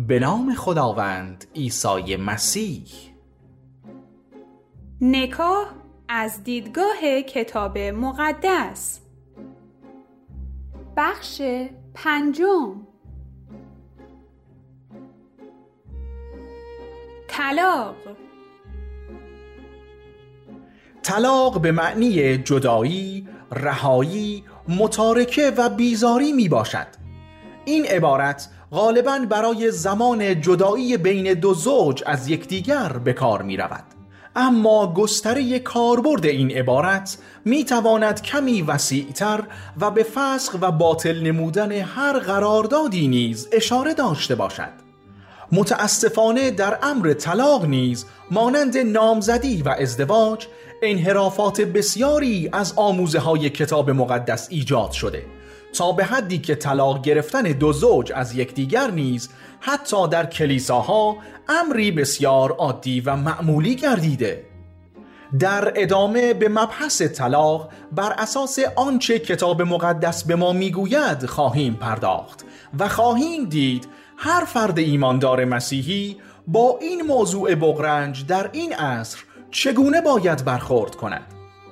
به نام خداوند عیسی مسیح. نکاح از دیدگاه کتاب مقدس. بخش 5. طلاق. طلاق به معنی جدایی، رهایی، متارکه و بیزاری می باشد. این عبارت غالباً برای زمان جدایی بین دو زوج از یکدیگر به کار می رود. اما گستره کاربرد این عبارت می تواند کمی وسیع‌تر و به فسخ و باطل نمودن هر قراردادی نیز اشاره داشته باشد. متاسفانه در امر طلاق نیز مانند نامزدی و ازدواج انحرافات بسیاری از آموزه‌های کتاب مقدس ایجاد شده، تا به حدی که طلاق گرفتن دو زوج از یکدیگر نیز حتی در کلیساها امری بسیار عادی و معمولی گردیده. در ادامه به مبحث طلاق بر اساس آنچه کتاب مقدس به ما میگوید خواهیم پرداخت و خواهیم دید هر فرد ایماندار مسیحی با این موضوع بغرنج در این عصر چگونه باید برخورد کند.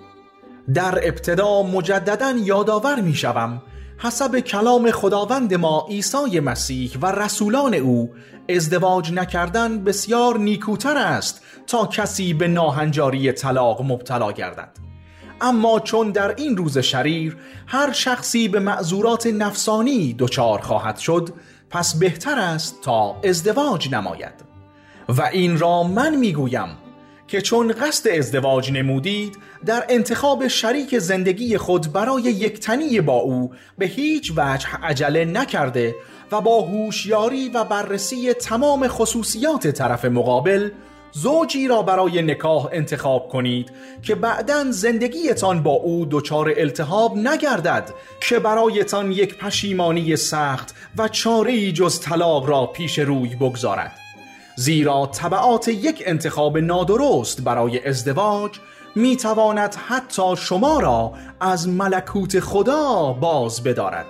در ابتدا مجدداً یادآور می‌شوم حسب کلام خداوند ما عیسی مسیح و رسولان او ازدواج نکردن بسیار نیکوتر است تا کسی به ناهنجاری طلاق مبتلا گردد. اما چون در این روز شریر هر شخصی به معذورات نفسانی دچار خواهد شد، پس بهتر است تا ازدواج نماید. و این را من میگویم که چون قصد ازدواج نمودید، در انتخاب شریک زندگی خود برای یکتنی با او به هیچ وجه عجله نکرده و با هوشیاری و بررسی تمام خصوصیات طرف مقابل زوجی را برای نکاح انتخاب کنید که بعداً زندگیتان با او دچار التهاب نگردد که برایتان یک پشیمانی سخت و چاره‌ای جز طلاق را پیش روی بگذارد. زیرا تبعات یک انتخاب نادرست برای ازدواج می تواند حتی شما را از ملکوت خدا باز بدارد.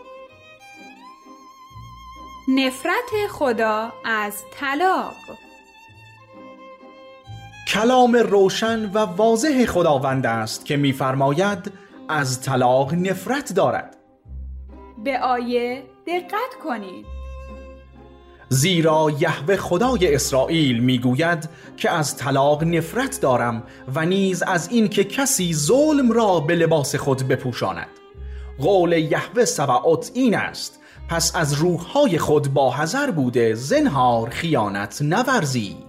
نفرت خدا از طلاق. کلام روشن و واضح خداوند است که می‌فرماید از طلاق نفرت دارد. به آیه دقت کنید. زیرا یهوه خدای اسرائیل میگوید که از طلاق نفرت دارم و نیز از این که کسی ظلم را به لباس خود بپوشاند. قول یهوه سبعوت این است: پس از روح‌های خود با حذر بوده زنهار خیانت نورزید.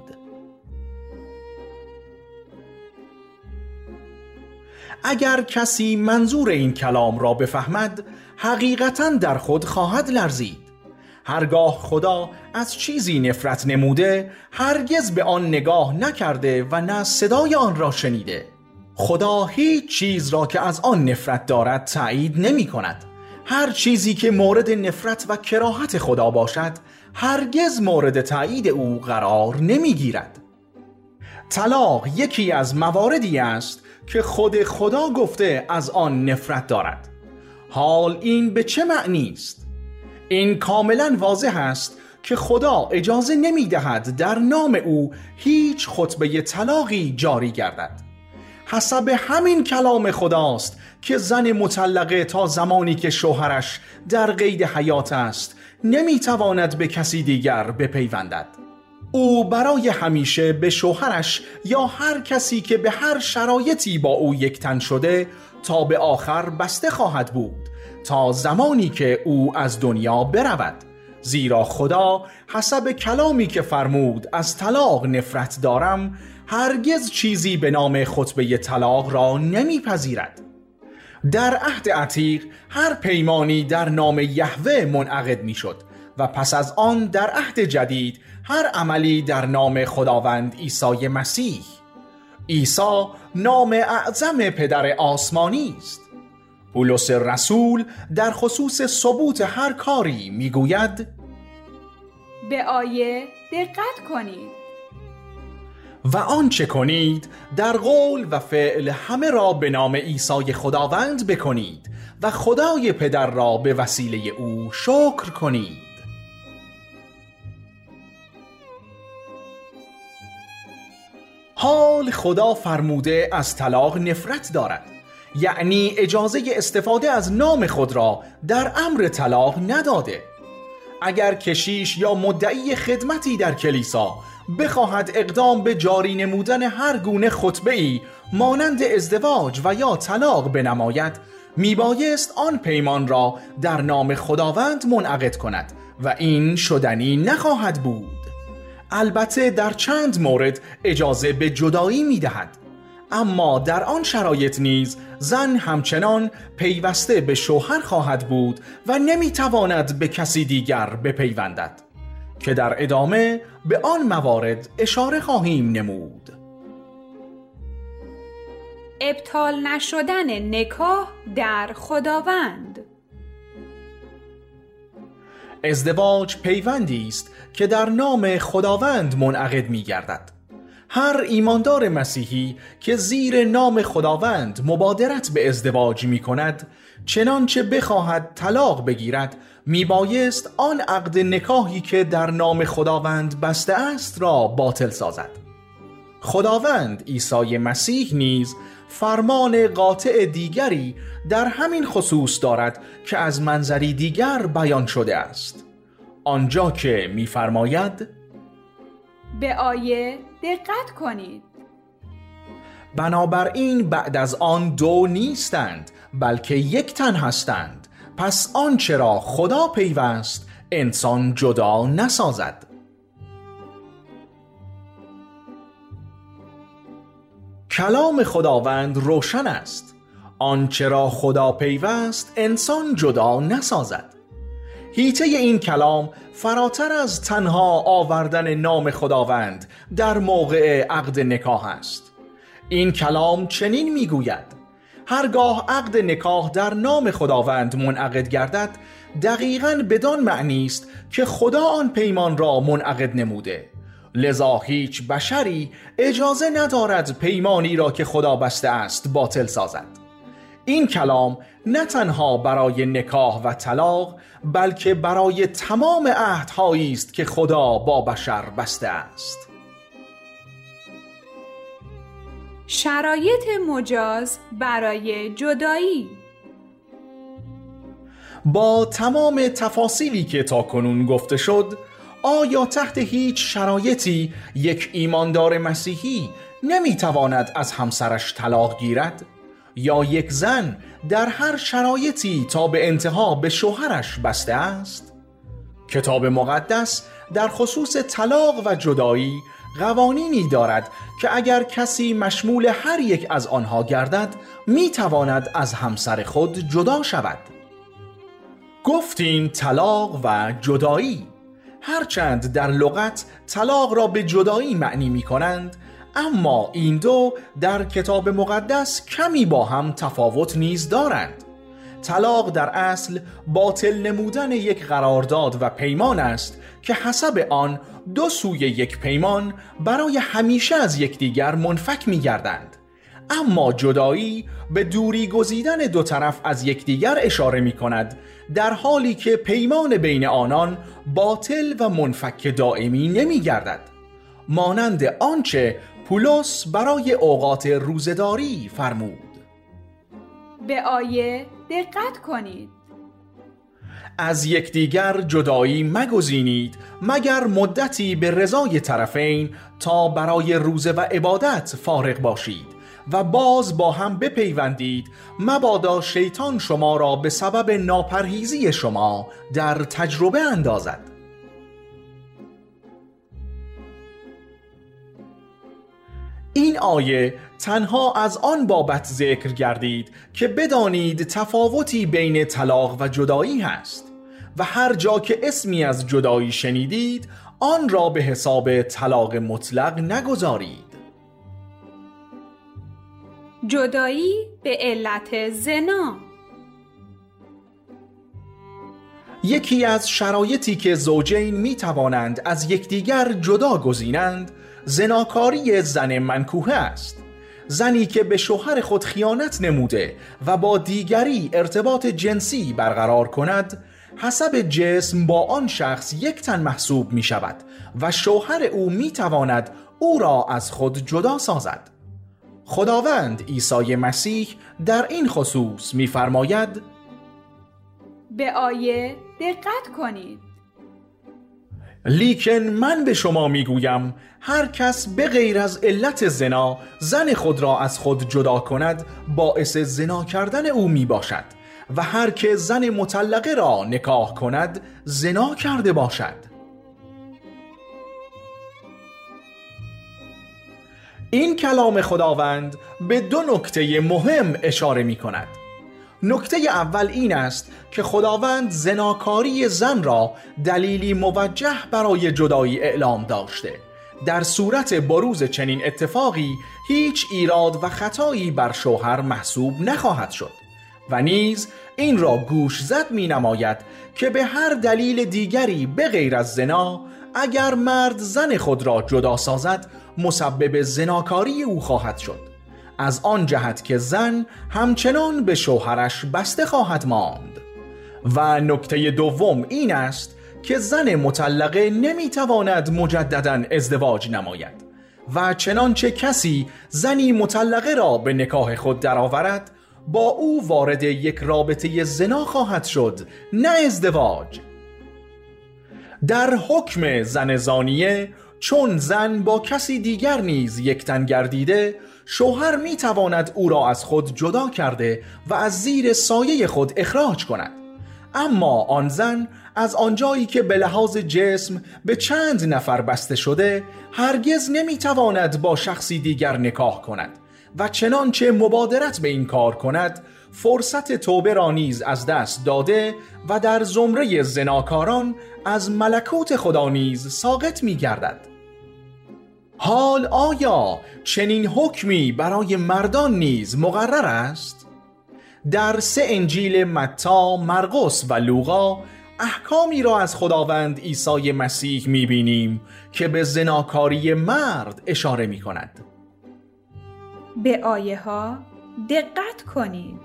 اگر کسی منظور این کلام را بفهمد، حقیقتاً در خود خواهد لرزید. هرگاه خدا از چیزی نفرت نموده، هرگز به آن نگاه نکرده و نه صدای آن را شنیده. خدا هیچ چیز را که از آن نفرت دارد تأیید نمی کند. هر چیزی که مورد نفرت و کراهت خدا باشد، هرگز مورد تأیید او قرار نمی گیرد. طلاق یکی از مواردی است که خود خدا گفته از آن نفرت دارد. حال این به چه معنی است؟ این کاملا واضح است که خدا اجازه نمی دهد در نام او هیچ خطبه طلاقی جاری گردد. حسب همین کلام خداست که زن مطلقه تا زمانی که شوهرش در قید حیات است نمی تواند به کسی دیگر بپیوندد. او برای همیشه به شوهرش یا هر کسی که به هر شرایطی با او یکتن شده تا به آخر بسته خواهد بود، تا زمانی که او از دنیا برود. زیرا خدا حسب کلامی که فرمود از طلاق نفرت دارم، هرگز چیزی به نام خطبه طلاق را نمیپذیرد. در عهد عتیق هر پیمانی در نام یهوه منعقد میشد و پس از آن در عهد جدید هر عملی در نام خداوند عیسی مسیح. عیسی نام اعظم پدر آسمانی است. پولس رسول در خصوص ثبوت هر کاری میگوید: به آیه دقت کنید. و آنچه کنید در قول و فعل همه را به نام عیسی خداوند بکنید و خدای پدر را به وسیله او شکر کنید. حال خدا فرموده از طلاق نفرت دارد، یعنی اجازه استفاده از نام خود را در امر طلاق نداده. اگر کشیش یا مدعی خدمتی در کلیسا بخواهد اقدام به جاری نمودن هر گونه خطبه‌ای مانند ازدواج و یا طلاق بنماید، میبایست آن پیمان را در نام خداوند منعقد کند و این شدنی نخواهد بود. البته در چند مورد اجازه به جدایی میدهد، اما در آن شرایط نیز زن همچنان پیوسته به شوهر خواهد بود و نمیتواند به کسی دیگر بپیوندد که در ادامه به آن موارد اشاره خواهیم نمود. ابطال نشدن نکاح در خداوند. ازدواج پیوندی است که در نام خداوند منعقد می گردد. هر ایماندار مسیحی که زیر نام خداوند مبادرت به ازدواج می کند، چنانچه بخواهد طلاق بگیرد، می بایست آن عقد نکاحی که در نام خداوند بسته است را باطل سازد. خداوند عیسی مسیح نیز فرمان قاطع دیگری در همین خصوص دارد که از منظری دیگر بیان شده است، آنجا که می‌فرماید به آیه دقت کنید. بنابراین بعد از آن دو نیستند بلکه یک تن هستند، پس آنچه را خدا پیوست انسان جدا نسازد. کلام خداوند روشن است، آنچه را خدا پیوست انسان جدا نسازد. حیطه این کلام فراتر از تنها آوردن نام خداوند در موقع عقد نکاح است. این کلام چنین میگوید: هرگاه عقد نکاح در نام خداوند منعقد گردد، دقیقاً بدان معنی است که خدا آن پیمان را منعقد نموده، لذا هیچ بشری اجازه ندارد پیمانی را که خدا بسته است باطل سازد. این کلام نه تنها برای نکاح و طلاق بلکه برای تمام عهدهایی است که خدا با بشر بسته است. شرایط مجاز برای جدایی. با تمام تفاصیلی که تاکنون گفته شد، آیا تحت هیچ شرایطی یک ایماندار مسیحی نمیتواند از همسرش طلاق گیرد؟ یا یک زن در هر شرایطی تا به انتها به شوهرش بسته است؟ کتاب مقدس در خصوص طلاق و جدایی قوانینی دارد که اگر کسی مشمول هر یک از آنها گردد میتواند از همسر خود جدا شود. گفتیم طلاق و جدایی. هرچند در لغت طلاق را به جدایی معنی می کنند، اما این دو در کتاب مقدس کمی با هم تفاوت نیز دارند. طلاق در اصل باطل نمودن یک قرارداد و پیمان است که حسب آن دو سوی یک پیمان برای همیشه از یکدیگر منفک می گردند. اما جدایی به دوری گزیدن دو طرف از یکدیگر اشاره می کند، در حالی که پیمان بین آنان باطل و منفک دائمی نمی گردد، مانند آنچه پولس برای اوقات روزداری فرمود. به آیه دقت کنید. از یکدیگر جدایی مگزینید مگر مدتی به رضای طرفین تا برای روزه و عبادت فارغ باشید و باز با هم بپیوندید، مبادا شیطان شما را به سبب ناپرهیزی شما در تجربه اندازد. این آیه تنها از آن بابت ذکر گردید که بدانید تفاوتی بین طلاق و جدایی هست و هر جا که اسمی از جدایی شنیدید آن را به حساب طلاق مطلق نگذارید. جدایی به علت زنا. یکی از شرایطی که زوجین می توانند از یکدیگر جدا گزینند زناکاری زن منکوحه است. زنی که به شوهر خود خیانت نموده و با دیگری ارتباط جنسی برقرار کند، حسب جسم با آن شخص یک تن محسوب می شود و شوهر او می تواند او را از خود جدا سازد. خداوند عیسی مسیح در این خصوص می‌فرماید: به آیه دقت کنید. لیکن من به شما میگویم هر کس به غیر از علت زنا زن خود را از خود جدا کند باعث زنا کردن او می باشد و هر که زن مطلقه را نکاح کند زنا کرده باشد. این کلام خداوند به دو نکته مهم اشاره می کند. نکته اول این است که خداوند زناکاری زن را دلیلی موجه برای جدایی اعلام داشته. در صورت بروز چنین اتفاقی هیچ ایراد و خطایی بر شوهر محسوب نخواهد شد و نیز این را گوش زد می نماید که به هر دلیل دیگری به غیر از زنا اگر مرد زن خود را جدا سازد مسبب زناکاری او خواهد شد، از آن جهت که زن همچنان به شوهرش بسته خواهد ماند. و نکته دوم این است که زن مطلقه نمیتواند مجدداً ازدواج نماید و چنانچه کسی زنی مطلقه را به نکاح خود درآورد با او وارد یک رابطه زنا خواهد شد، نه ازدواج. در حکم زن زانیه، چون زن با کسی دیگر نیز یکتن گردیده، شوهر می تواند او را از خود جدا کرده و از زیر سایه خود اخراج کند. اما آن زن از آنجایی که به لحاظ جسم به چند نفر بسته شده هرگز نمی تواند با شخصی دیگر نکاح کند و چنانچه مبادرت به این کار کند فرصت توبه را نیز از دست داده و در زمره زناکاران از ملکوت خدا نیز ساقط می گردد. حال آیا چنین حکمی برای مردان نیز مقرر است؟ در 3 انجیل متی، مرقس و لوقا احکامی را از خداوند عیسی مسیح می‌بینیم که به زناکاری مرد اشاره می‌کند. به آیه ها دقت کنید.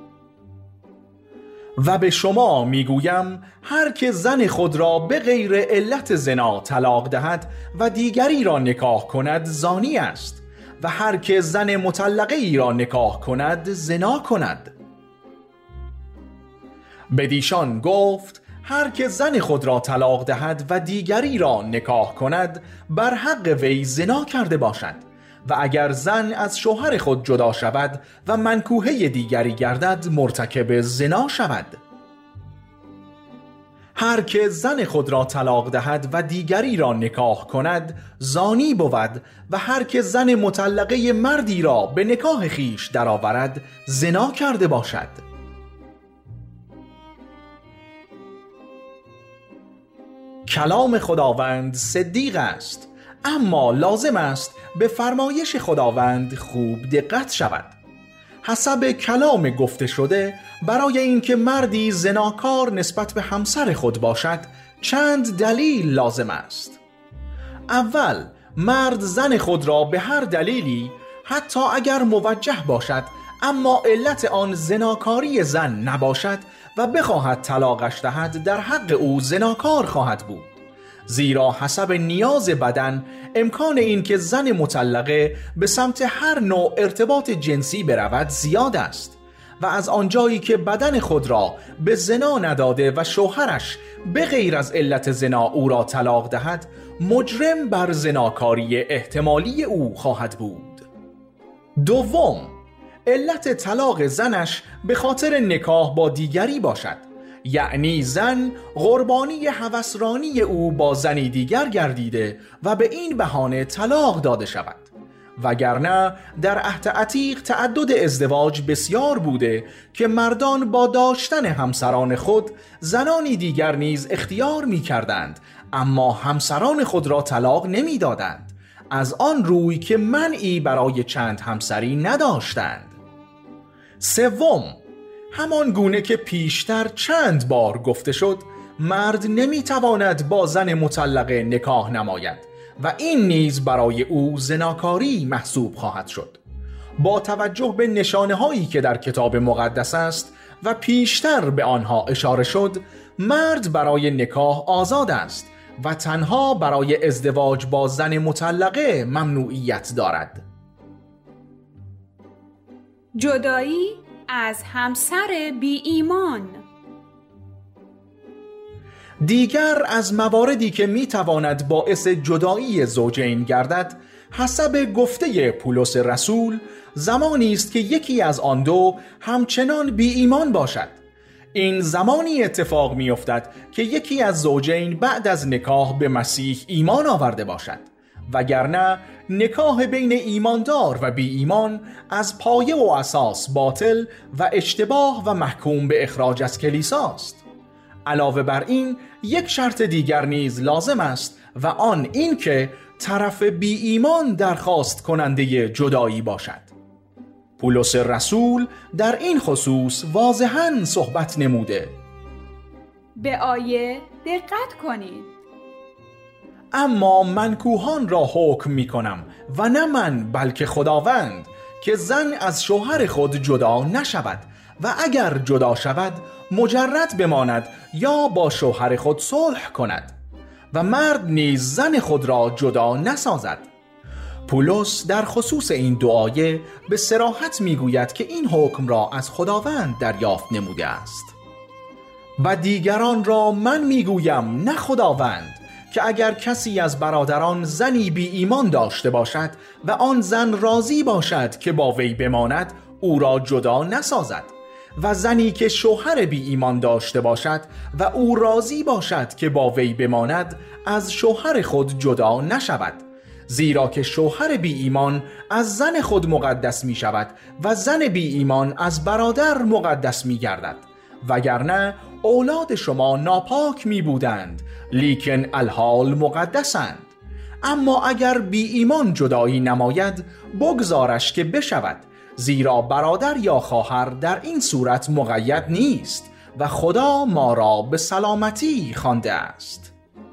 و به شما میگویم هر که زن خود را به غیر علت زنا طلاق دهد و دیگری را نکاح کند زانی است و هر که زن مطلقه ای را نکاح کند زنا کند. بدیشان گفت هر که زن خود را طلاق دهد و دیگری را نکاح کند بر حق وی زنا کرده باشد و اگر زن از شوهر خود جدا شود و منکوحه دیگری گردد مرتکب زنا شود. هر که زن خود را طلاق دهد و دیگری را نکاح کند زانی بود و هر که زن مطلقه مردی را به نکاح خیش درآورد زنا کرده باشد. کلام خداوند صدیق است، اما لازم است به فرمایش خداوند خوب دقت شود. حسب کلام گفته شده برای اینکه مردی زناکار نسبت به همسر خود باشد چند دلیل لازم است. اول، مرد زن خود را به هر دلیلی حتی اگر موجه باشد اما علت آن زناکاری زن نباشد و بخواهد طلاقش دهد در حق او زناکار خواهد بود، زیرا حسب نیاز بدن امکان این که زن مطلقه به سمت هر نوع ارتباط جنسی برود زیاد است و از آنجایی که بدن خود را به زنا نداده و شوهرش به غیر از علت زنا او را طلاق دهد مجرم بر زناکاری احتمالی او خواهد بود. دوم، علت طلاق زنش به خاطر نکاح با دیگری باشد، یعنی زن قربانی هوسرانی او با زنی دیگر گردیده و به این بهانه طلاق داده شود. وگرنه در عهد عتیق تعدد ازدواج بسیار بوده که مردان با داشتن همسران خود زنانی دیگر نیز اختیار می کردند اما همسران خود را طلاق نمی دادند، از آن روی که منعی برای چند همسری نداشتند. سوم، همان گونه که پیشتر چند بار گفته شد مرد نمیتواند با زن مطلقه نکاح نماید و این نیز برای او زناکاری محسوب خواهد شد. با توجه به نشانه هایی که در کتاب مقدس است و پیشتر به آنها اشاره شد، مرد برای نکاح آزاد است و تنها برای ازدواج با زن مطلقه ممنوعیت دارد. جدایی از همسر بی ایمان. دیگر از مواردی که میتواند باعث جدایی زوجین گردد حسب گفته پولس رسول زمانی است که یکی از آن دو همچنان بی ایمان باشد. این زمانی اتفاق می‌افتد که یکی از زوجین بعد از نکاح به مسیح ایمان آورده باشد، وگرنه نکاح بین ایماندار و بی ایمان از پایه و اساس باطل و اشتباه و محکوم به اخراج از کلیساست. علاوه بر این یک شرط دیگر نیز لازم است و آن این که طرف بی ایمان درخواست کننده جدایی باشد. پولس رسول در این خصوص واضحاً صحبت نموده. به آیه دقت کنید. اما منکوحان را حکم می کنم و نه من بلکه خداوند که زن از شوهر خود جدا نشود و اگر جدا شود مجرد بماند یا با شوهر خود صلح کند و مرد نیز زن خود را جدا نسازد. پولس در خصوص این دو آیه به صراحت میگوید که این حکم را از خداوند دریافت نموده است. و دیگران را من میگویم نه خداوند که اگر کسی از برادران زنی بی ایمان داشته باشد و آن زن راضی باشد که با وی بماند او را جدا نسازد و زنی که شوهر بی ایمان داشته باشد و او راضی باشد که با وی بماند از شوهر خود جدا نشود، زیرا که شوهر بی ایمان از زن خود مقدس می شود و زن بی ایمان از برادر مقدس می گردد، وگرنه اولاد شما ناپاک می بودند لیکن الحال مقدسند. اما اگر بی ایمان جدایی نماید بگذارش که بشود، زیرا برادر یا خواهر در این صورت مقید نیست و خدا ما را به سلامتی خوانده است.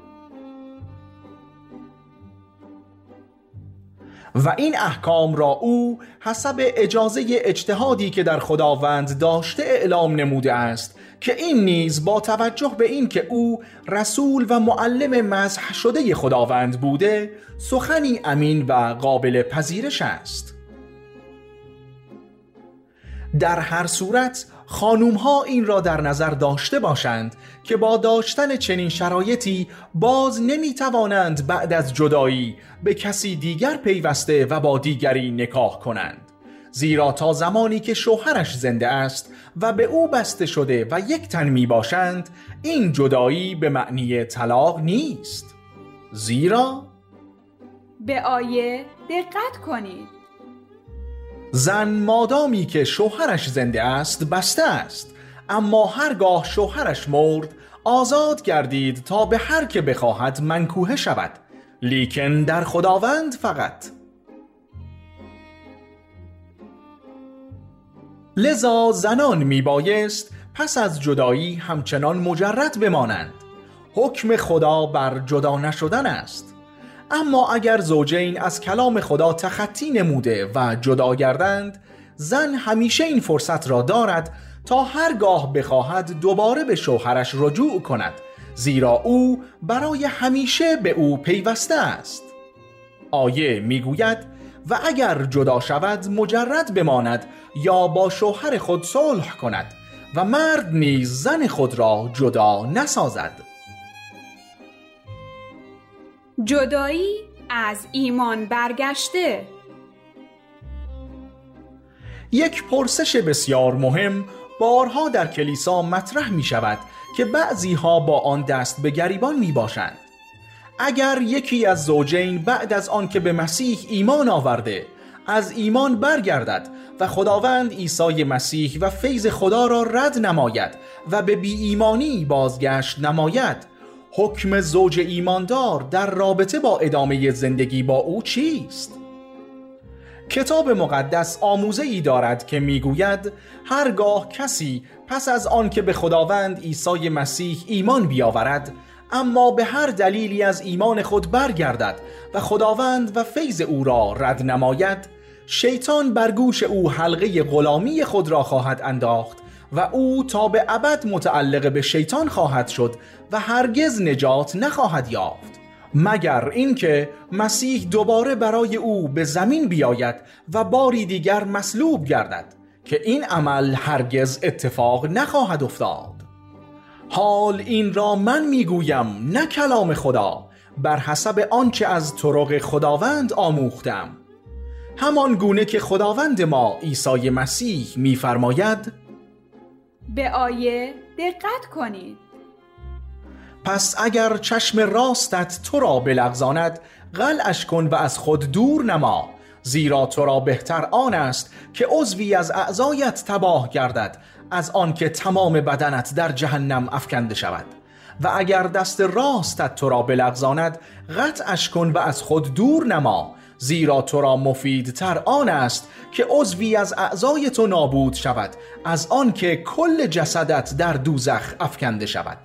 و این احکام را او حسب اجازه اجتهادی که در خداوند داشته اعلام نموده است که این نیز با توجه به این که او رسول و معلم مسح شده خداوند بوده سخنی امین و قابل پذیرش است. در هر صورت خانوم‌ها این را در نظر داشته باشند که با داشتن چنین شرایطی باز نمی‌توانند بعد از جدایی به کسی دیگر پیوسته و با دیگری نکاح کنند، زیرا تا زمانی که شوهرش زنده است و به او بسته شده و یک تن میباشند این جدایی به معنی طلاق نیست. زیرا به آیه دقت کنید. زن مادامی که شوهرش زنده است بسته است، اما هرگاه شوهرش مرد آزاد گردید تا به هر که بخواهد منکوحه شود، لیکن در خداوند فقط. لذا زنان میبایست پس از جدایی همچنان مجرد بمانند. حکم خدا بر جدا نشدن است. اما اگر زوجین از کلام خدا تخطی نموده و جدا گردند، زن همیشه این فرصت را دارد تا هرگاه بخواهد دوباره به شوهرش رجوع کند، زیرا او برای همیشه به او پیوسته است. آیه میگوید و اگر جدا شود مجرد بماند یا با شوهر خود صلح کند و مرد نیز زن خود را جدا نسازد. جدایی از ایمان برگشته. یک پرسش بسیار مهم بارها در کلیسا مطرح می شود که بعضی ها با آن دست به گریبان می باشند. اگر یکی از زوجین بعد از آن که به مسیح ایمان آورده از ایمان برگردد و خداوند عیسی مسیح و فیض خدا را رد نماید و به بی ایمانی بازگشت نماید، حکم زوج ایماندار در رابطه با ادامه زندگی با او چیست؟ کتاب مقدس آموزه‌ای دارد که میگوید هرگاه کسی پس از آن که به خداوند عیسی مسیح ایمان بیاورد اما به هر دلیلی از ایمان خود برگردد و خداوند و فیض او را رد نماید، شیطان بر گوش او حلقه غلامی خود را خواهد انداخت و او تا به ابد متعلق به شیطان خواهد شد و هرگز نجات نخواهد یافت، مگر اینکه مسیح دوباره برای او به زمین بیاید و باری دیگر مصلوب گردد که این عمل هرگز اتفاق نخواهد افتاد. حال این را من میگویم، نه کلام خدا، بر حسب آنچه از طرق خداوند آموختم، همان گونه که خداوند ما عیسی مسیح می‌فرماید: به آیه دقت کنید. پس اگر چشم راستت تو را بلغزاند، قلعش کن و از خود دور نما، زیرا تو را بهتر آن است که عضوی از اعضایت تباه گردد از آن که تمام بدنت در جهنم افکنده شود. و اگر دست راستت تو را بلغزاند، قطعش کن و از خود دور نما، زیرا تو را مفیدتر آن است که عضوی از اعضای تو نابود شود از آن که کل جسدت در دوزخ افکنده شود.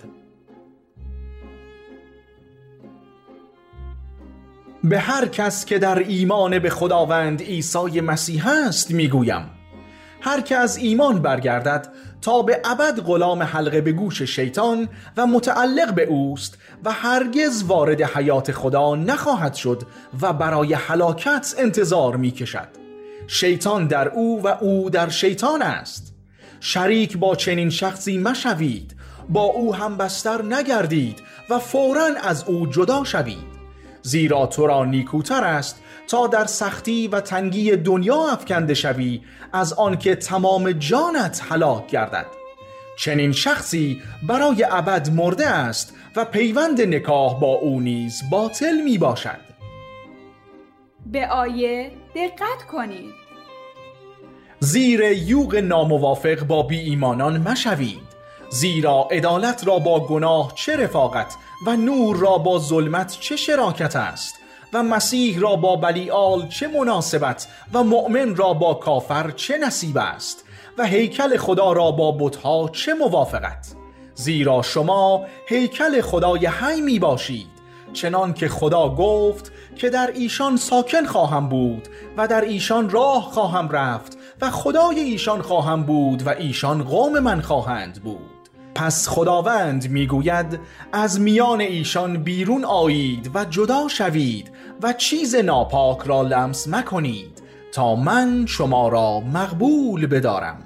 به هر کس که در ایمان به خداوند عیسی مسیح است میگویم: هر که از ایمان برگردد تا به ابد غلام حلقه به گوش شیطان و متعلق به اوست و هرگز وارد حیات خدا نخواهد شد و برای هلاکت انتظار میکشد. شیطان در او و او در شیطان است. شریک با چنین شخصی مشوید، با او هم بستر نگردید و فوراً از او جدا شوید، زیرا تو را نیکوتر است تا در سختی و تنگی دنیا افکنده شوی از آن که تمام جانت هلاک گردد. چنین شخصی برای ابد مرده است و پیوند نکاح با او نیز باطل می باشد. به آیه دقت کنید. زیر یوغ ناموافق با بی ایمانان مشوید، زیرا عدالت را با گناه چه رفاقت و نور را با ظلمت چه شراکت است، و مسیح را با بلیعال چه مناسبت و مؤمن را با کافر چه نصیب است، و هیکل خدا را با بتها چه موافقت. زیرا شما هیکل خدای حی می باشید، چنان که خدا گفت که در ایشان ساکن خواهم بود و در ایشان راه خواهم رفت و خدای ایشان خواهم بود و ایشان قوم من خواهند بود. پس خداوند میگوید: از میان ایشان بیرون آیید و جدا شوید و چیز ناپاک را لمس مکنید تا من شما را مقبول بدارم.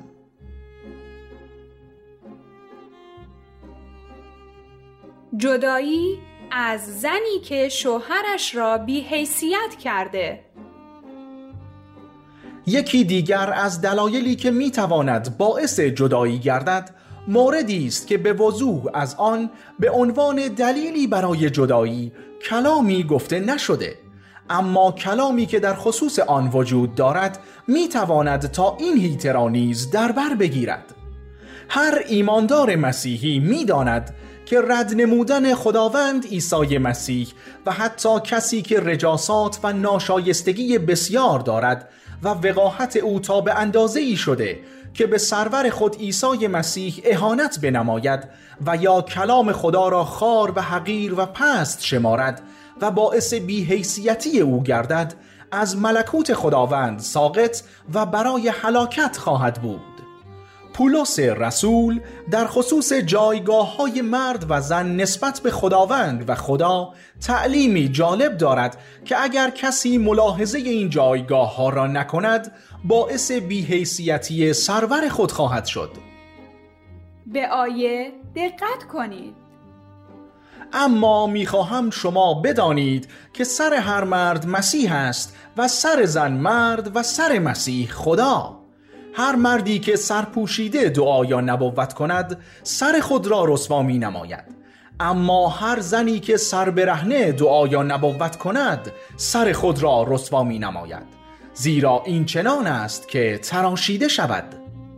جدایی از زنی که شوهرش را بی‌حیثیت کرده. یکی دیگر از دلایلی که میتواند باعث جدایی گردد موردی است که به وضوح از آن به عنوان دلیلی برای جدایی کلامی گفته نشده، اما کلامی که در خصوص آن وجود دارد میتواند تا این حیطه را نیز در بر بگیرد. هر ایماندار مسیحی میداند که رد نمودن خداوند عیسی مسیح و حتی کسی که رجاسات و ناشایستگی بسیار دارد و وقاحت او تا به اندازه‌ای شده که به سرور خود عیسی مسیح اهانت بنماید و یا کلام خدا را خوار و حقیر و پست شمارد و باعث بی‌حیثیتی او گردد، از ملکوت خداوند ساقط و برای هلاکت خواهد بود. پولس رسول در خصوص جایگاه‌های مرد و زن نسبت به خداوند و خدا تعلیمی جالب دارد که اگر کسی ملاحظه این جایگاه‌ها را نکند باعث بی‌حیثیتی سرور خود خواهد شد. به آیه دقت کنید. اما می‌خواهم شما بدانید که سر هر مرد مسیح است و سر زن مرد و سر مسیح خدا. هر مردی که سرپوشیده دعا یا نبوت کند سر خود را رسوا می نماید، اما هر زنی که سر برهنه دعا یا نبوت کند سر خود را رسوا می نماید، زیرا این چنان است که تراشیده شود.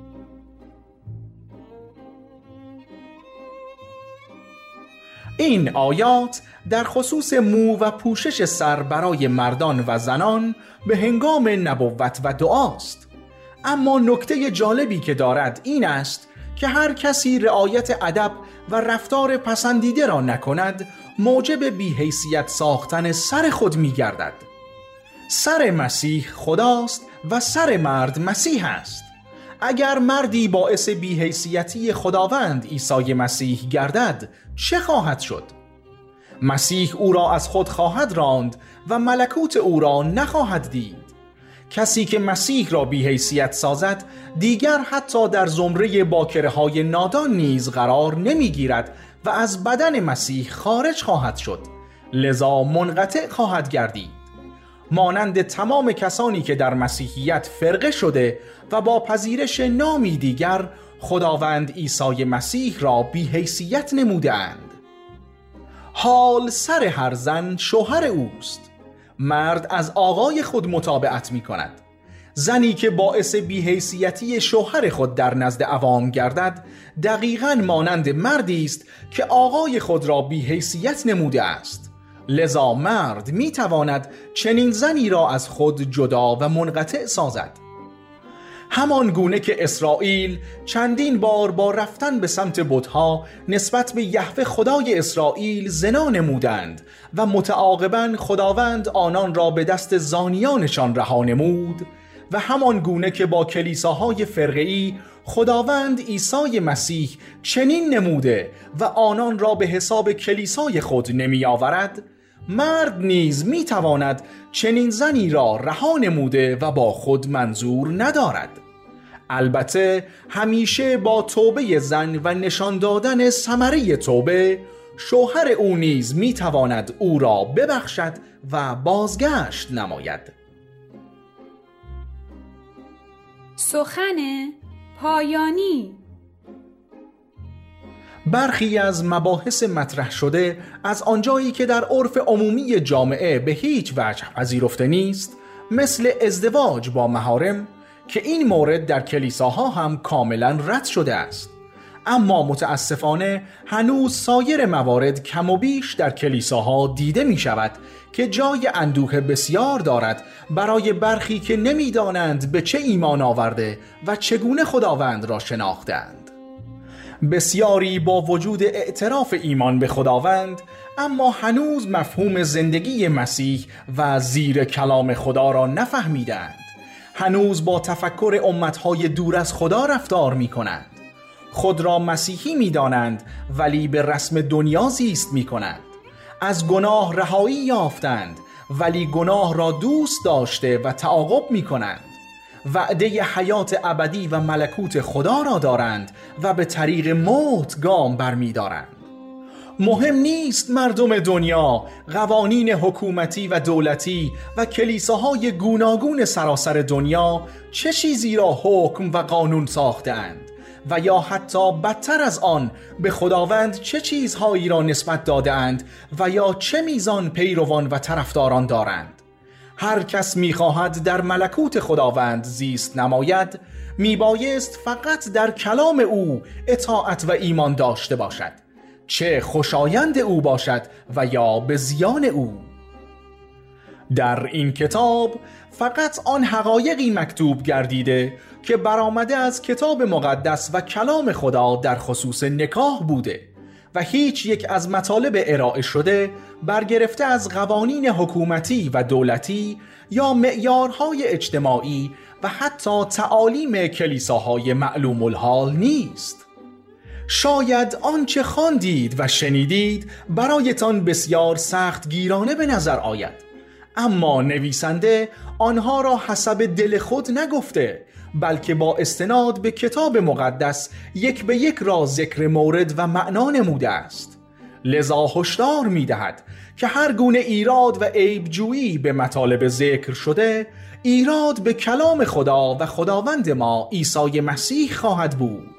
این آیات در خصوص مو و پوشش سر برای مردان و زنان به هنگام نبوت و دعاست. اما نکته جالبی که دارد این است که هر کسی رعایت ادب و رفتار پسندیده را نکند موجب بی‌حیثیت ساختن سر خود می گردد. سر مسیح خداست و سر مرد مسیح است. اگر مردی باعث بی‌حیثیتی خداوند عیسی مسیح گردد چه خواهد شد؟ مسیح او را از خود خواهد راند و ملکوت او را نخواهد دید. کسی که مسیح را بی‌حیثیت سازد دیگر حتی در زمره باکره‌های نادان نیز قرار نمی‌گیرد و از بدن مسیح خارج خواهد شد، لذا منقطع خواهد گردید. مانند تمام کسانی که در مسیحیت فرقه شده و با پذیرش نامی دیگر خداوند عیسی مسیح را بی‌حیثیت نموده‌اند. حال سر هر زن شوهر اوست. مرد از آقای خود متابعت می کند. زنی که باعث بی‌حیثیتی شوهر خود در نزد عوام گردد دقیقاً مانند مردی است که آقای خود را بی‌حیثیت نموده است. لذا مرد می تواند چنین زنی را از خود جدا و منقطع سازد. همان گونه که اسرائیل چندین بار با رفتن به سمت بت‌ها نسبت به یهوه خدای اسرائیل زنا نمودند و متعاقباً خداوند آنان را به دست زانیانشان رها نمود، و همان گونه که با کلیساهای فرقه‌ای خداوند عیسی مسیح چنین نموده و آنان را به حساب کلیسای خود نمی آورد، مرد نیز می تواند چنین زنی را رها نموده و با خود منظور ندارد. البته همیشه با توبه زن و نشان دادن ثمره توبه، شوهر او نیز می تواند او را ببخشد و بازگشت نماید. سخن پایانی. برخی از مباحث مطرح شده از آنجایی که در عرف عمومی جامعه به هیچ وجه پذیرفته نیست، مثل ازدواج با محارم، که این مورد در کلیساها هم کاملا رد شده است، اما متاسفانه هنوز سایر موارد کم و بیش در کلیساها دیده می شود که جای اندوه بسیار دارد برای برخی که نمی دانند به چه ایمان آورده و چگونه خداوند را شناختند. بسیاری با وجود اعتراف ایمان به خداوند اما هنوز مفهوم زندگی مسیح و زیر کلام خدا را نفهمیدند. هنوز با تفکر امتهای دور از خدا رفتار می کنند. خود را مسیحی می دانند ولی به رسم دنیا زیست می کنند. از گناه رهایی یافتند ولی گناه را دوست داشته و تعاقب می کنند. وعده حیات ابدی و ملکوت خدا را دارند و به طریق موت گام برمی دارند. مهم نیست مردم دنیا، قوانین حکومتی و دولتی و کلیساهای گوناگون سراسر دنیا چه چیزی را حکم و قانون ساختند و یا حتی بدتر از آن به خداوند چه چیزهایی را نسبت دادند و یا چه میزان پیروان و طرفداران دارند. هر کس میخواهد در ملکوت خداوند زیست نماید، میبایست فقط در کلام او اطاعت و ایمان داشته باشد، چه خوشایند او باشد و یا به زیان او. در این کتاب فقط آن حقایقی مکتوب گردیده که برآمده از کتاب مقدس و کلام خدا در خصوص نکاح بوده و هیچ یک از مطالب ارائه شده برگرفته از قوانین حکومتی و دولتی یا معیارهای اجتماعی و حتی تعالیم کلیساهای معلوم الحال نیست. شاید آنچه خواندید و شنیدید برایتان بسیار سخت گیرانه به نظر آید، اما نویسنده آنها را حسب دل خود نگفته، بلکه با استناد به کتاب مقدس یک به یک را ذکر مورد و معنا نموده است. لذا هشدار می‌دهد که هر گونه ایراد و عیب‌جویی به مطالب ذکر شده ایراد به کلام خدا و خداوند ما عیسی مسیح خواهد بود.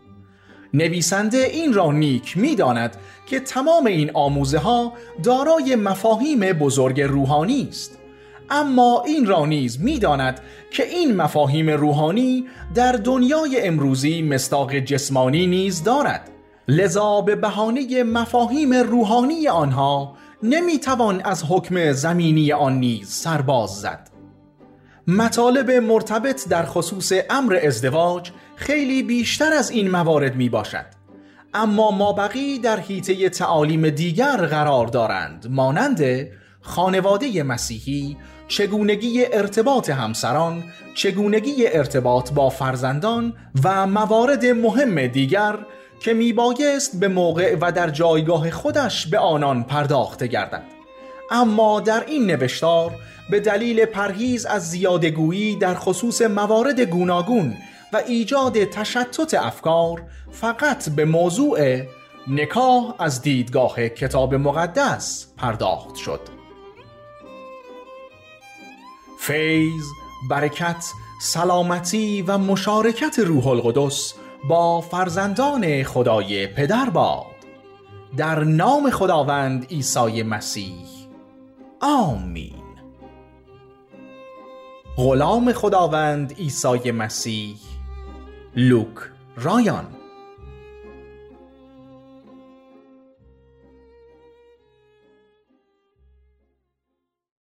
نویسنده این را نیک می‌داند که تمام این آموزه ها دارای مفاهیم بزرگ روحانی است، اما این را نیز می‌داند که این مفاهیم روحانی در دنیای امروزی مصداق جسمانی نیز دارد. لذا به بهانه مفاهیم روحانی آنها نمی‌توان از حکم زمینی آن نیز سرباز زد. مطالب مرتبط در خصوص امر ازدواج خیلی بیشتر از این موارد می باشد، اما مابقی در حیطه تعالیم دیگر قرار دارند، مانند خانواده مسیحی، چگونگی ارتباط همسران، چگونگی ارتباط با فرزندان و موارد مهم دیگر که می بایست به موقع و در جایگاه خودش به آنان پرداخته گردد. اما در این نوشتار به دلیل پرهیز از زیادگویی در خصوص موارد گوناگون و ایجاد تشتت افکار فقط به موضوع نکاح از دیدگاه کتاب مقدس پرداخت شد. فیض، برکت، سلامتی و مشارکت روح القدس با فرزندان خدای پدر باد. در نام خداوند عیسی مسیح، آمین. غلام خداوند عیسی مسیح، لوک رایان.